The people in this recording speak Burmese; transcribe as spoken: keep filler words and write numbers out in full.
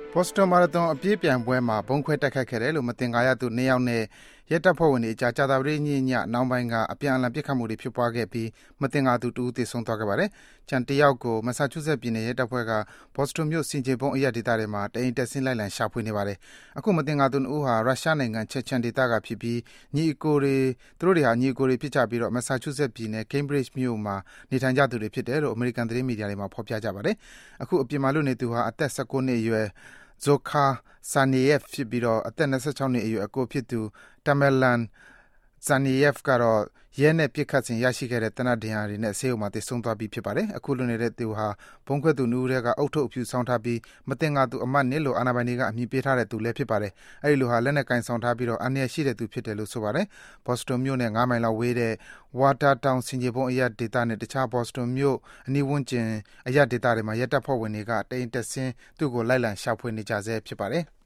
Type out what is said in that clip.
ဘော့စတွန်မာရသွန်အပြေးပြိုင်ပွဲမှာဗုံးခွဲတိုက်ခိုက်ခဲ့တယ်လို့မသင်္ကာရသူနှစ်ယောက်နဲ့ရဲတပ်ဖွဲ့ဝင်တွေအကြားကြာသပတေးနေ့ညနှောင်းပိုင်းကအပြန်အလှန်ပစ်ခတ်မှုတွေဖြစ်ပွားခဲ့ပြီးမသင်္ကာသူတဦးသေဆုံးသွားခဲ့ပါတယ်။ကျန်တစ်ယောက်ကို Massachusetts ပြည်နယ်ရဲတပ်ဖွဲ့က Boston မြို့ဆင်ခြေဖုံးအရပ်ဒေသထဲမှာတအိမ်တက်ဆင်းလိုက်လံရှာဖွေနေပါတယ်။အခုမသင်္ကာသူနှစ်ဦးဟာရုရှားနိုင်ငံ Chechen ဒေသကဖြစ်ပြီးညီအစ်ကိုတွေသူတို့တွေဟာညီအစ်ကိုတွေဖြစ်ကြပြီး Massachusetts ပြည်နယ် Cambridge မြို့မှာနေထိုင်ကြသူတွေဖြစ်တယ်လို့အမေရိကန်သတင်းမီဒီယာတွေမှာဖော်ပြကြပါတယ်။အခုအပြင်မှာလွတ်နေသူဟာအသက် ၁၉ နှစ်အရွယ်Zokhar Tsarnaev ဖြစ်ပြီးအသက် ၂၆ နှစ်အရွယ်အကိုဖြစ်သူ Tamerlan Tsarnaev ကတော့ရဲနဲ့ပစ်ခတ်စဉ်ရရှိခဲ့တဲ့သေနတ်ဒဏ်ရာတွေနဲ့ဆေးရုံမှာသေဆုံးသွားပြီဖြစ်ပါတယ်။အခုလွတ်နေတဲ့သူဟာဗုံးခွဲသူနှစ်ဦးထဲကဦးထုပ်အဖြူဆောင်းထားပြီးမသင်္ကာသူအမှတ် ၂ လို့အာဏာပိုင်တွေကအမည်ပေးထားတဲ့သူလည်းဖြစ်ပါတယ်။အဲဒီလူဟာလက်နက်ကိုင်ဆောင်ထားပြီးအန္တရာယ်ရှိတဲ့သူဖြစ်တယ်လို့ဆိုပါတယ်။ Boston မြို့နဲ့ ၅ မိုင်လောက်ဝေးတဲ့ Watertown ဆင်ခြေဖုံးအရပ်ဒေသနဲ့တခြား Boston မြို့အနီးဝန်းကျင်အရပ်ဒေသတွေမှာရဲတပ်ဖွဲ့ဝင်တွေကတအိမ်တက်ဆင်းသူ့ကိုလိုက်လံရှာဖွေနေကြဆဲဖြစ်ပါတယ်။